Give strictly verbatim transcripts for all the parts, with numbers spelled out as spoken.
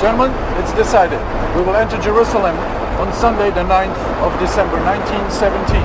Gentlemen, it's decided. We will enter Jerusalem on Sunday the ninth of December nineteen seventeen.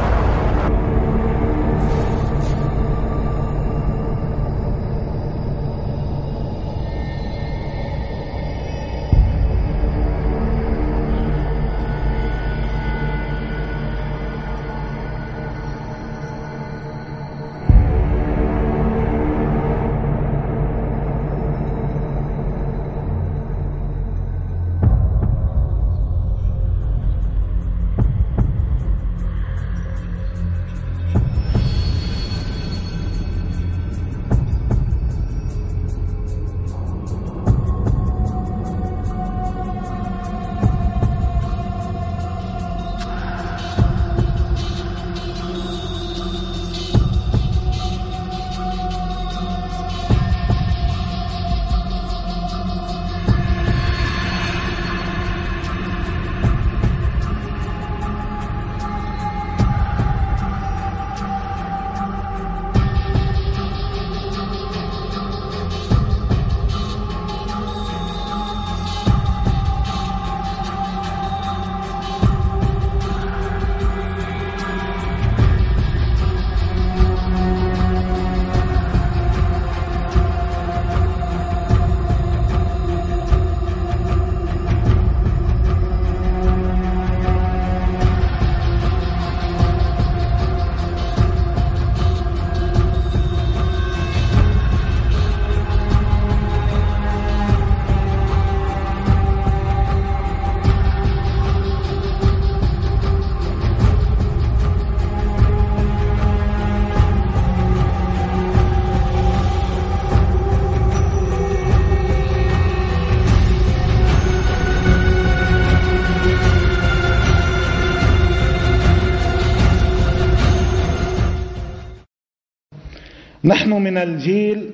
نحن من الجيل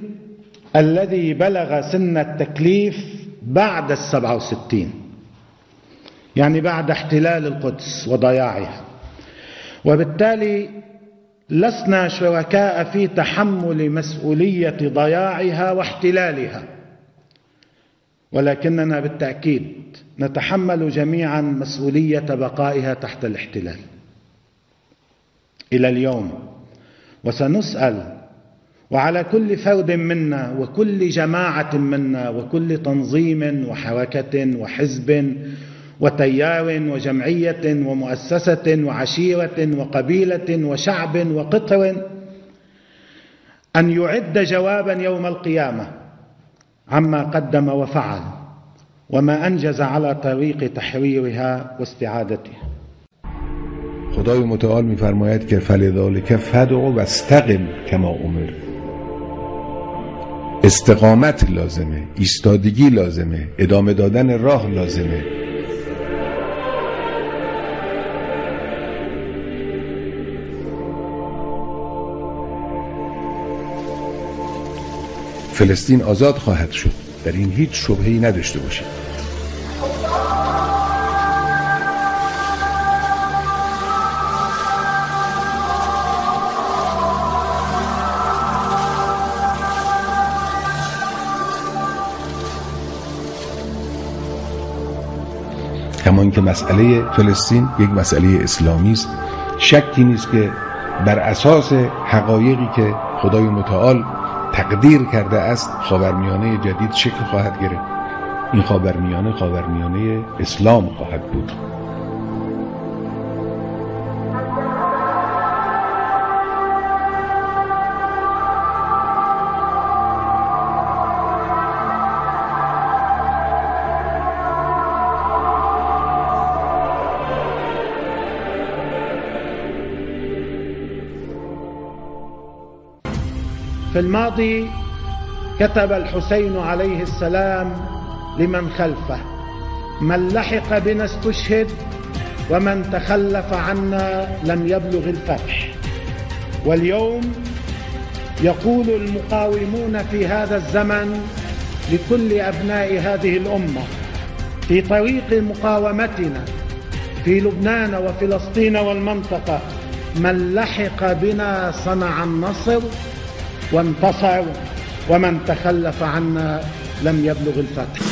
الذي بلغ سن التكليف بعد السبعة وستين، يعني بعد احتلال القدس وضياعها، وبالتالي لسنا شركاء في تحمل مسؤولية ضياعها واحتلالها، ولكننا بالتأكيد نتحمل جميعا مسؤولية بقائها تحت الاحتلال إلى اليوم. وسنسأل، وعلى كل فرد منا وكل جماعة منا وكل تنظيم وحركة وحزب وتيار وجمعية ومؤسسة وعشيرة وقبيلة وشعب وقطر أن يعد جوابا يوم القيامة عما قدم وفعل وما أنجز على طريق تحريرها واستعادتها. خدای متعال می‌فرماید که فلذلک فدع واستقم کما امرت. استقامت لازمه، ایستادگی لازمه، ادامه دادن راه لازمه. فلسطین آزاد خواهد شد، در این هیچ شبهه‌ای نداشته باشید. کما اینکه مسئله فلسطین یک مسئله اسلامی است، شکی نیست که بر اساس حقایقی که خدای متعال تقدیر کرده است خاورمیانه جدید شکل خواهد گرفت. این خاورمیانه خاورمیانه اسلام خواهد بود. في الماضي كتب الحسين عليه السلام لمن خلفه: من لحق بنا استشهد ومن تخلف عنا لم يبلغ الفتح. واليوم يقول المقاومون في هذا الزمن لكل أبناء هذه الأمة في طريق مقاومتنا في لبنان وفلسطين والمنطقة: من لحق بنا صنع النصر وانتصر ومن تخلف عنا لم يبلغ الفتح.